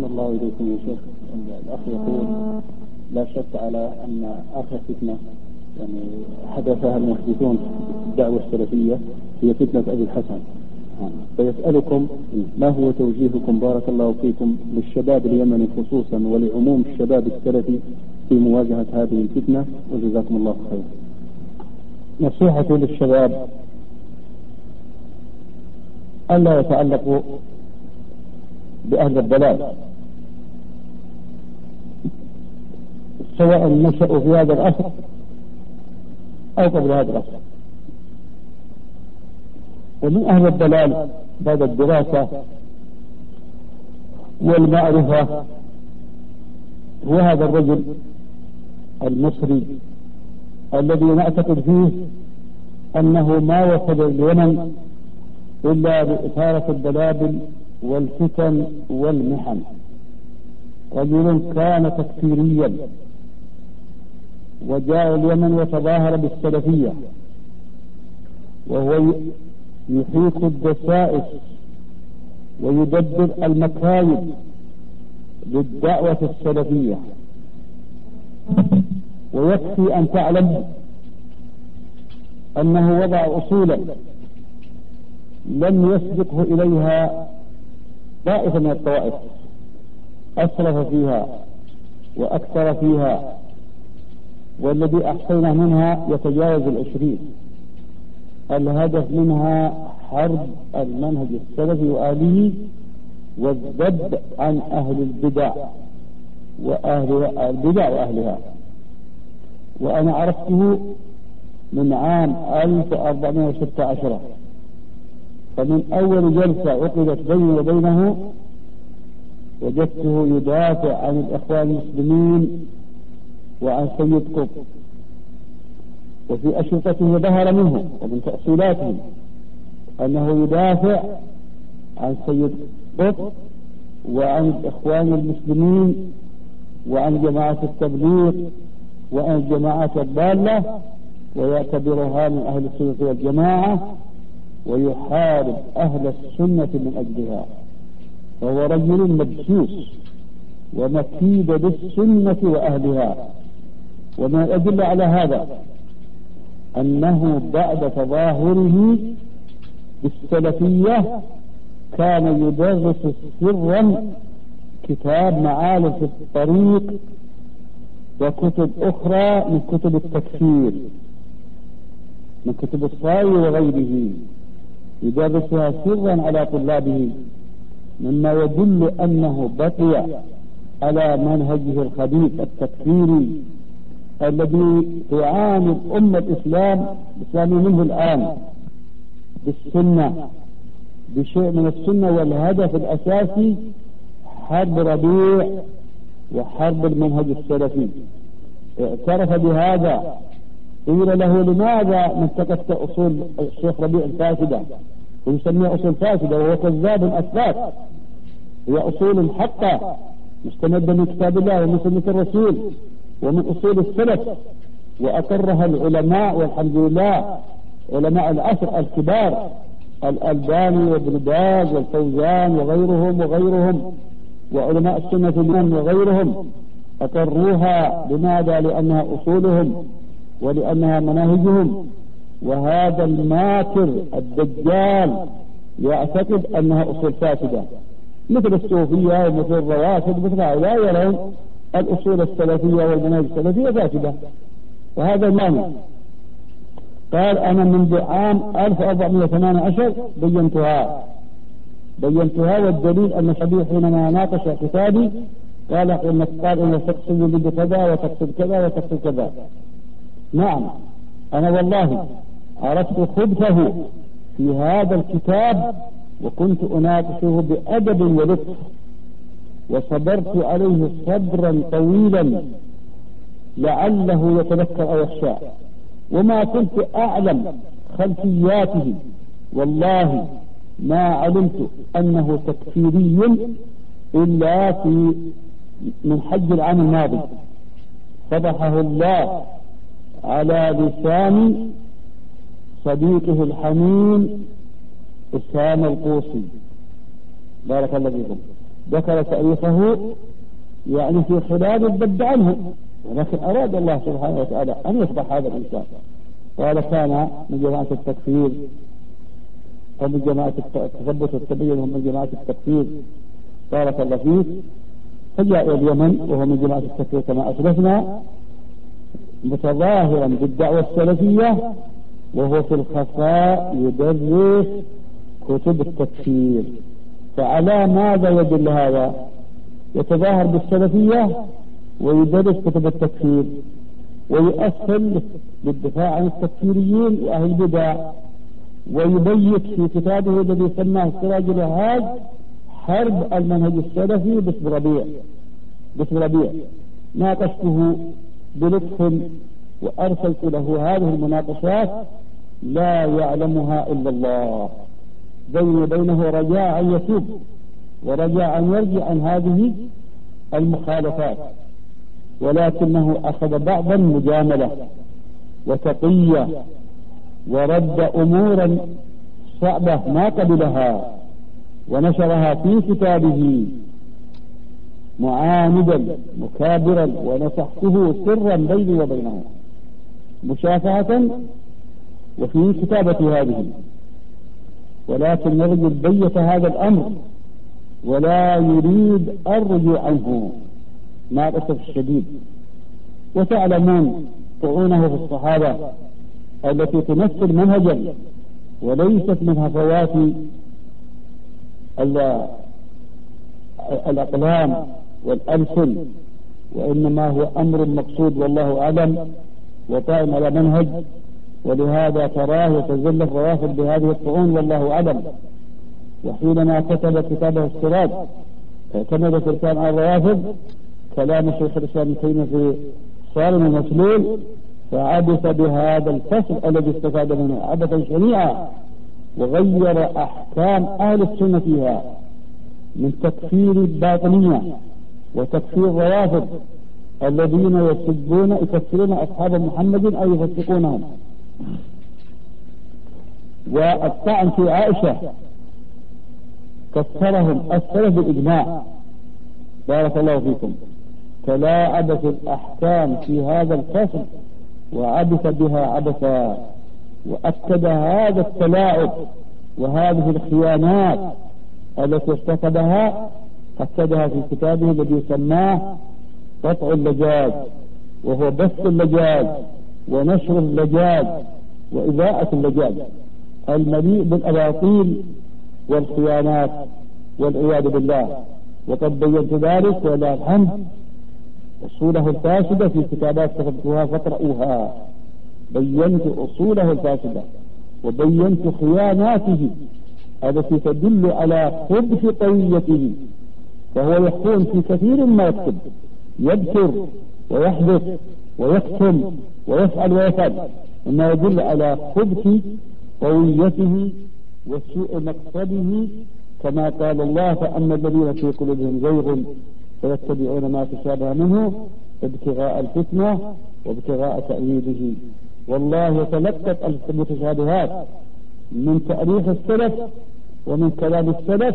الله إليكم يا شيخ. الأخ يقول لا شك على أن آخر فتنة يعني حدثها المحدثون في الدعوة السلفية هي فتنة أبي الحسن، فيسألكم ما هو توجيهكم بارك الله فيكم للشباب اليمني خصوصا ولعموم الشباب السلفي في مواجهة هذه الفتنة، وجزاكم الله خير. نصيحتي للشباب ألا يتعلقوا بأهل الضلال سواء نشأوا في هذا العصر أو قبل هذا العصر. ومن أهل الضلال بعد الدراسة والمعرفة هو هذا الرجل المصري الذي نعتقد فيه أنه ما وصل اليمن إلا بإثارة البلابل والفتن والمحن. رجل كان تكفيريا وجاء اليمن وتظاهر بالسلفية، وهو يحيط الدسائس ويدبر المكايد للدعوة السلفية. ويكفي أن تعلم أنه وضع أصولا لم يسبقه إليها طائفة من الطوائف، أسرف فيها وأكثر فيها، والذي أحصينا منها يتجاوز 20. الهدف منها حرب المنهج السلفي وآله والذب عن أهل البدع وأهلها. وأنا عرفته من عام 1416، فمن أول جلسة عقدت بيني وبينه وجدته يدافع عن الإخوان المسلمين وعن سيد قطب، وفي أشرطته ظهر منه ومن تأصيلاته أنه يدافع عن سيد قطب وعن الإخوان المسلمين وعن جماعة التبليغ وعن الجماعات الضالة، ويعتبرها من أهل السنة والجماعة ويحارب أهل السنة من أجلها. فهو رجل مبسوس ومكيد بالسنة وأهلها. وما الأدلة على هذا أنه بعد تظاهره بالسلفية كان يدرس سرا كتاب معالم في الطريق وكتب أخرى من كتب التكفير من كتب الصاوي وغيره، يدرسها سرا على طلابه، مما يدل أنه بقي على منهجه الخبيث التكفيري الذي تعاني الأمة الإسلام منه الآن بالسنة، بشيء من السنة. والهدف الأساسي حرب ربيع وحرب المنهج السلفي. اعترف بهذا، قيل له لماذا منتقدت أصول الشيخ ربيع الفاسدة، ويسميها أصول فاسدة وهو كذاب أثبات، هي أصول حقة مستمدة من كتاب الله ومن سنة الرسول ومن أصول السلف، وأقرها العلماء والحمد لله علماء العصر الكبار الألباني وابن باز والفوزان وغيرهم وعلماء السنة وغيرهم أقروها. لماذا؟ لأنها أصولهم ولأنها مناهجهم. وهذا الماكر الدجال يعتقد أنها أصول فاسدة مثل الصوفية ومثل الروافض مثل هؤلاء يرون الأصول السلفية والمناهج السلفية فاسدة، وهذا المانع. قال أنا منذ عام 1418 بينتها، والدليل أن شبيه حينما ناقش كتابي قال إنك تقصد بك كذا وتقصد كذا وتقصد كذا. نعم، أنا والله عرفت خبثه في هذا الكتاب وكنت أناقشه بأدب ولطف، وصبرت عليه صبرا طويلا لعله يتذكر أو يخشى، وما كنت أعلم خلفياته. والله ما علمت أنه تكفيري إلا من حج العام الماضي، فضحه الله على لسان صديقه الحميم أسامة القوصي بارك الله فيكم. ذكر تاريخه يعني في خلال الذب عنه، ولكن أراد الله سبحانه وتعالى أن يصبح هذا الإنسان. قال كان من جماعة التكفير ومن جماعة التثبت والتبين وهم من جماعة التكفير بارك الله فيه، فجاء إلى اليمن وهو من جماعة التكفير كما أسلفنا، متظاهرا بالدعوة السلفية وهو في الخفاء يدرس كتب التكفير. فعلى ماذا يدل هذا؟ يتظاهر بالسلفية ويدرس كتب التكفير ويؤثر للدفاع عن التكفيريين وأهل البدع، ويبيت في كتابه الذي سماه سراج الوهاج حرب المنهج السلفي باسم ربيع. ناقشته بلطف وأرسلت له هذه المناقشات لا يعلمها إلا الله، بيني وبينه رجاء أن يتوب ورجاء أن يرجع عن هذه المخالفات، ولكنه أخذ بعضا مجاملة وتقية ورد أمورا صعبة ما قبلها ونشرها في كتابه معاندا مكابرا، ونصحته سرا بيني وبينه مشافهة وفي كتابة هذه، ولكن الرجل بيت هذا الأمر ولا يريد الرجوع عنه مع الأسف الشديد. وتعلمون طعونه في الصحابة التي تمثل منهجا وليست من هفوات الأقلام والألسن، وإنما هو أمر مقصود والله أعلم وقائم على منهج، ولهذا تراه يتزلف الروافض بهذه الطعون والله أعلم. وحينما كتب كتابه السراج اعتمد سلطان على الروافض كلام شيخ الإسلام ابن تيمية في صارم المسلول، فعبث بهذا الفصل الذي استفاد منه عبثا شنيعا، وغير أحكام أهل السنة فيها من تكفير الباطنية وتكفير الروافض الذين يكفرون أصحاب محمد أو يفسقونهم، والطعن في عائشة كفرهم السلف بالإجماع بارك الله فيكم. تلاعب في الأحكام في هذا الفصل وعبث بها عبثا، وأكد هذا التلاعب وهذه الخيانات التي ارتكبها أكدها في كتابه الذي سماه قطع اللجاج، وهو بث اللجاج ونشر اللجاج وإذاءة اللجاج المليء بالأباطيل والخيانات والعياذ بالله. وقد بينت ذلك ولله الحمد أصوله الفاسدة في كتابات كتبتها فاقرؤوها. بينت أصوله الفاسدة وبينت خياناته التي تدل على خبث قويته، فهو يخون في كثير ما يكتب، يذكر ويحدث ويكتم ويفعل ويفعل، مما يدل على خبث قويته وسوء مقصده، كما قال الله: فأما الذين في قلوبهم زيغ فيتبعون ما تشابه منه ابتغاء الفتنة وابتغاء تأويله. والله يتلقت المتشابهات من تاريخ السلف ومن كلام السلف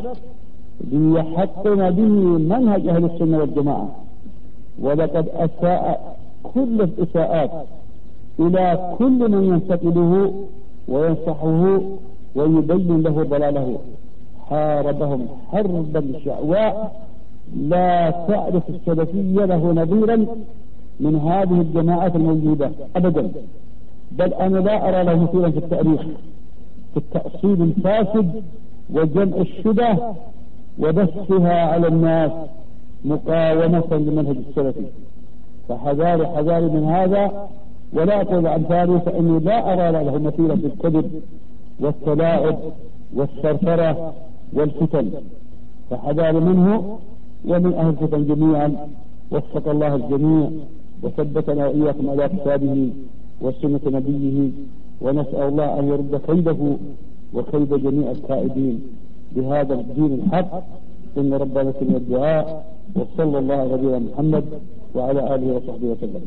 ليحقن به منهج أهل السنة والجماعة، ولقد أساء كل الإساءات إلى كل من ينتقده وينصحه ويبين له ضلاله. حاربهم حربا شعواء لا تعرف السلفية له نظيرا من هذه الجماعات الموجودة أبدا، بل أنا لا أرى له مثيلا في التاريخ في التأصيل الفاسد وجمع الشبه وبثها على الناس مقاومة لمنهج السلفي. فحذاري حذاري من هذا، ولا أقول أمثاله، فإني لا أرى له مثيلا في الكذب والتلاعب والثرثرة والفتن، فحذاري منه ومن أهل الفتن جميعا. وفق الله الجميع وثبتنا وإياكم على كتابه وسنة نبيه، ونسأل الله أن يرد كيده وكيد جميع الكائدين بهذا الدين الحق. إن ربنا سمع الدعاء، وصلى الله على نبينا محمد وعلى آله وصحبه وسلم.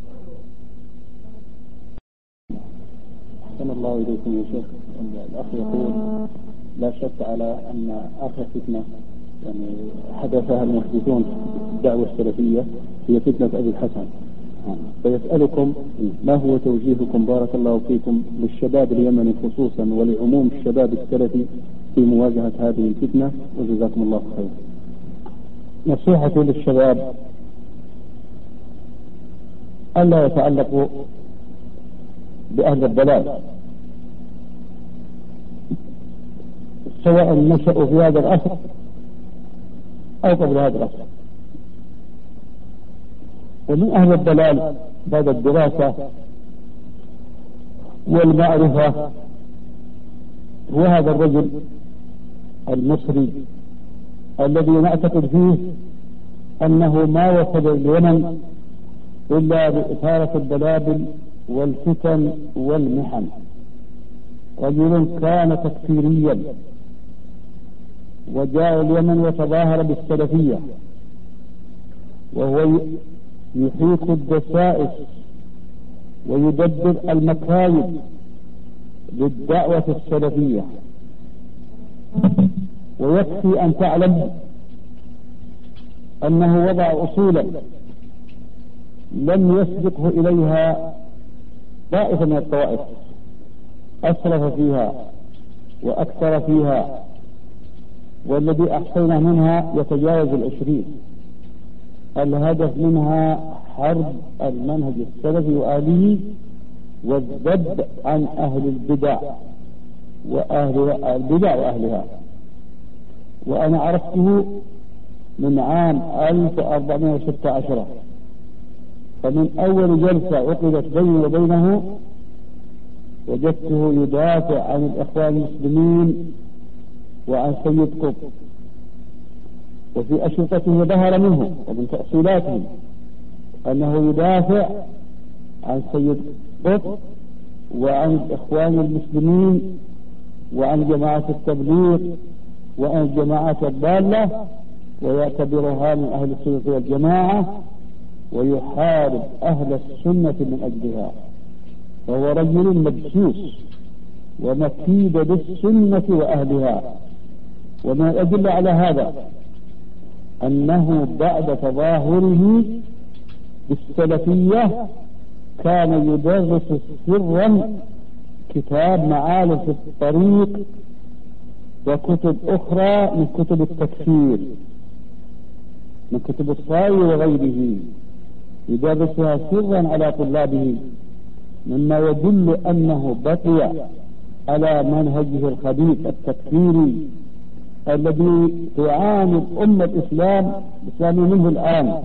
أحسن الله إليكم يا شيخ. الأخ يقول: لا شك على أن آخر فتنة يعني حدثها المحدثون في الدعوة السلفية هي فتنة أبي الحسن. فيسألكم ما هو توجيهكم بارك الله فيكم للشباب اليمني خصوصا ولعموم الشباب السلفي في مواجهة هذه الفتنة، وجزاكم الله خير. نصيحتي للشباب ألا يتعلقوا بأهل الضلال، سواء نشأوا في هذا العصر أو قبل هذا العصر. ومن أهل الضلال بعد الدراسة والمعرفة هو هذا الرجل المصري الذي نعتقد فيه أنه ما وصل اليمن إلا بإثارة البلابل والفتن والمحن. رجل كان تكفيريا وجاء اليمن وتظاهر بالسلفية، وهو يحيط الدسائس ويدبر المكايد للدعوة السلفية. ويكفي أن تعلم أنه وضع أصولا لم يسبقه إليها طائفة من الطوائف، أسرف فيها وأكثر فيها، والذي أحصينا منها يتجاوز 20. الهدف منها حرب المنهج السلفي وآله والذب عن أهل البدع وأهلها. وأنا عرفته من عام 1416، فمن أول جلسة عقدت بيني وبينه وجدته يدافع عن الإخوان المسلمين وعن سيد قطب، وفي أشرطته ظهر منه ومن تأصيلاته أنه يدافع عن سيد قطب وعن الإخوان المسلمين وعن جماعة التبليغ وعن الجماعات الضالة، ويعتبرها من أهل السنة والجماعة، ويحارب أهل السنة من أجلها. فهو رجل مبسوس ومكيد بالسنة وأهلها. ومن الأدلة على هذا أنه بعد تظاهره بالسلفية كان يدرس سرا كتاب معالم في الطريق وكتب أخرى من كتب التكفير، من كتب الصاوي وغيره، يدرسها سرا على طلابه، مما يدل أنه بقي على منهجه الخبيث التكفيري الذي تعاني الأمة الإسلام منه الآن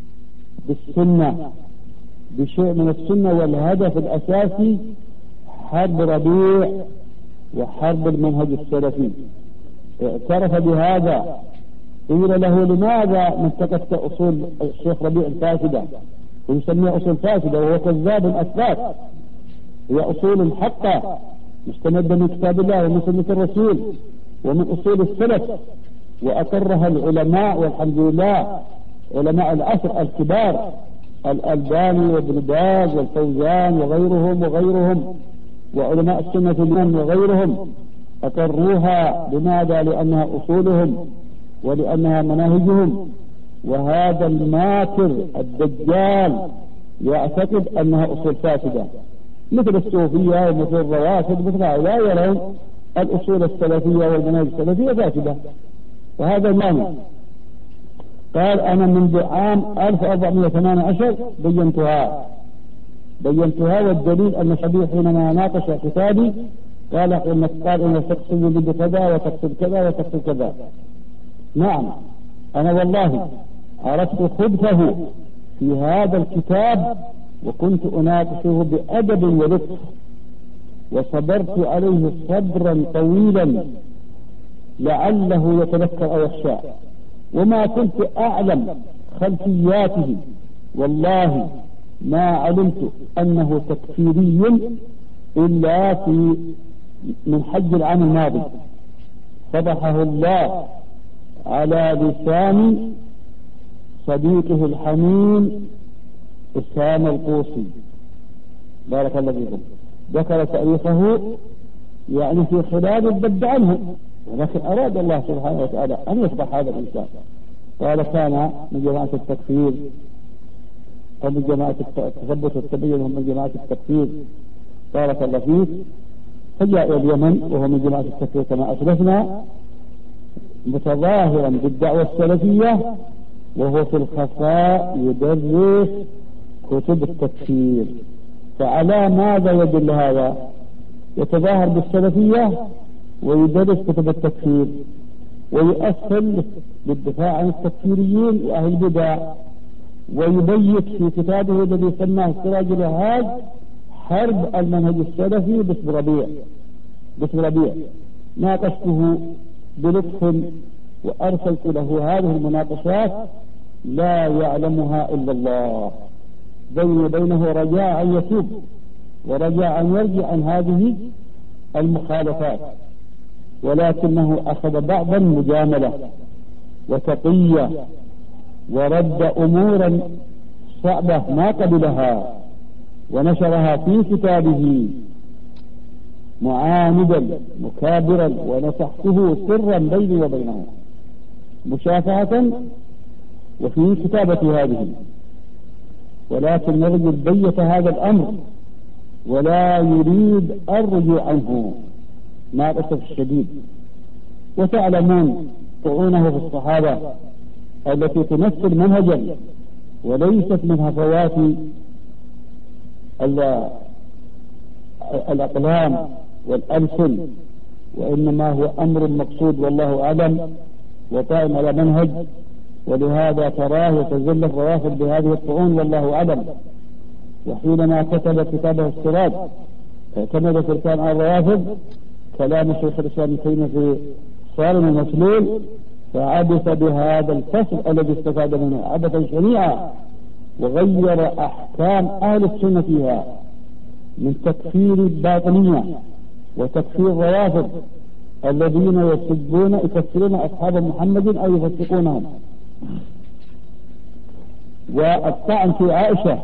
بالسنة، بشيء من السنة. والهدف الأساسي حرب ربيع وحرب المنهج السلفي. اعترف بهذا، قيل له لماذا منتقدت أصول الشيخ ربيع الفاسدة، ويسميها أصول فاسدة وهو كذاب أثبات، هي أصول حقة مستمدة من كتاب الله ومن سنة الرسول ومن أصول السلف، وأقرها العلماء والحمد لله، علماء العصر الكبار الألباني وابن باز والفوزان وغيرهم وعلماء السنة اليوم وغيرهم أقروها. لماذا؟ لأنها أصولهم ولأنها مناهجهم. وهذا الماكر الدجال يعتقد أنها أصول فاسدة مثل الصوفية ومثل الروافض، مثل هؤلاء يرون الأصول السلفية والمناهج السلفية فاسدة، وهذا المانع. قال أنا منذ عام 1418 بينتها، والدليل أن شبيه حينما ناقش كتابي قال إنك تقصد بد كذا وتقصد كذا وتقصد كذا. نعم، أنا والله عرفت خبثه في هذا الكتاب وكنت أناقشه بأدب ولطف، وصبرت عليه صبرا طويلا لعله يتذكر أو يخشى، وما كنت أعلم خلفياته. والله ما علمت أنه تكفيري إلا من حج العام الماضي، فضحه الله على لسان صديقه الحميم أسامة القوصي بارك الله فيكم. ذكر تاريخه يعني في خلال البد عنه، ولكن أراد الله سبحانه وتعالى أن يصبح هذا الإنسان. قال كان من جماعة التكفير ومن جماعة التثبت والتبين وهم من جماعة التكفير بارك الله فيك، فجاء إلى اليمن وهو من جماعة التكفير كما أسلفنا، متظاهرا بالدعوة السلفية وهو في الخفاء يدرس كتب التكفير. فعلى ماذا يدل هذا؟ يتظاهر بالسلفية ويدرس كتب التكفير ويؤصل للدفاع عن التكفيريين وأهل البدع، ويبيت في كتابه الذي سماه سراج الوهاج حرب المنهج السلفي باسم ربيع. ناقشته بلطف وأرسلت له هذه المناقشات لا يعلمها إلا الله، بيني وبينه رجاء أن يتوب ورجاء أن يرجع عن هذه المخالفات، ولكنه أخذ بعضا مجاملة وتقية ورد أمورا صعبة ما قبلها ونشرها في كتابه معاندا مكابرا، ونصحته سرا بيني وبينه مشافهة وفي كتابة هذه. ولكن الرجل بيت هذا الأمر ولا يريد الرجوع عنه مع الأسف الشديد. وتعلمون طعونه في الصحابة التي تمثل منهجا وليست من هفوات الأقلام والألسن، وإنما هو أمر مقصود والله أعلم وقائم على منهج، ولهذا تراه يتزلف الروافض بهذه الطعون والله أعلم. وحينما كتب كتابه السراج اعتمد سلطان على الروافض كلام شيخ الإسلام ابن تيمية في صارم المسلول، فعبث بهذا الفصل الذي استفاد منه عبثا شنيعا، وغير أحكام أهل السنة فيها من تكفير الباطنية وتكفير الروافض الذين يكفرون أصحاب محمد أو يفسقونهم، والطعن في عائشة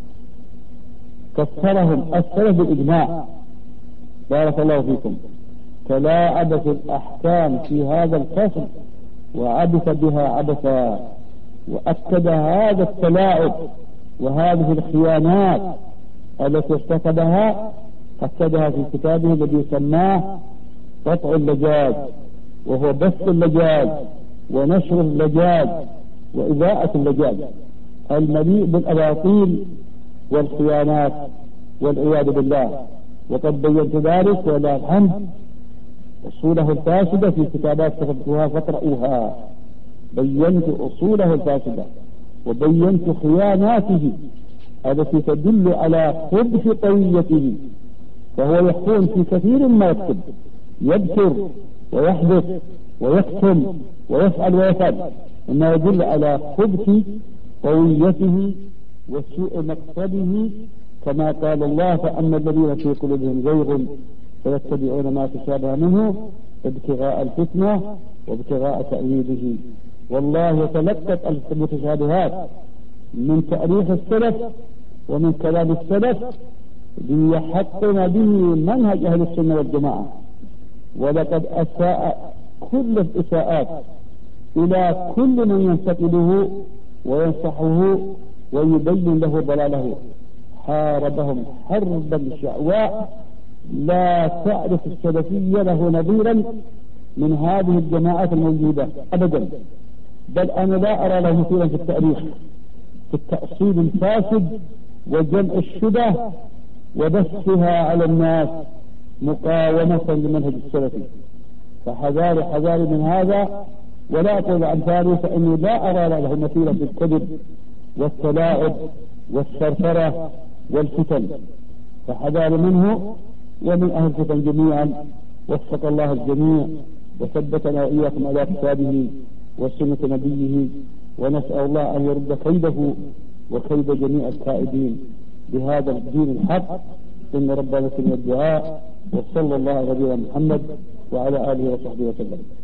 كفرهم السلف بالإجماع بارك الله فيكم. تلاعب في الأحكام في هذا الفصل وعبث بها عبثا، وأكد هذا التلاعب وهذه الخيانات التي ارتكبها أكدها في كتابه الذي سماه قطع اللجاج، وهو بث اللجاج ونشر اللجاج وإذاءة اللجاج المليء بالأباطيل والخيانات والعياذ بالله. وقد بينت ذلك ولله الحمد أصوله الفاسدة في كتابات كتبتها فاقرؤوها. بينت أصوله الفاسدة وبينت خياناته التي تدل على خبث قويته، فهو يخون في كثير ما يكتب، يذكر ويحدث ويكتم ويفعل ويفعل، إنه يدل على خبث قويته وسوء مقصده، كما قال الله: فأما الذين في قلوبهم زيغ فيتبعون ما تشابه منه ابتغاء الفتنة وابتغاء تأويله. والله يتلقت المتشابهات من تاريخ السلف ومن كلام السلف ليحقن به منهج أهل السنة والجماعة. ولقد أساء كل الإساءات إلى كل من ينتقده وينصحه ويبين له ضلاله، حاربهم حربا شعواء لا تعرف السلفية له نظيرا من هذه الجماعات الموجودة أبدا، بل أنا لا أرى له مثيلا في التاريخ في التأصيل الفاسد وجمع الشبه وبثها على الناس مقاومة لمنهج السلفي. فحذاري حذاري من هذا، ولا أقول أمثاله، فإني لا أرى له مثيلا في الكذب والتلاعب والثرثرة والفتن، فحذاري منه ومن أهل الفتن جميعا. وفق الله الجميع وثبتنا وإياكم على كتابه وسنة نبيه، ونسأل الله أن يرد كيده وكيد جميع الكائدين بهذا الدين الحق. إن ربنا سمع الدعاء، وصلى الله على نبينا محمد وعلى آله وصحبه وسلم.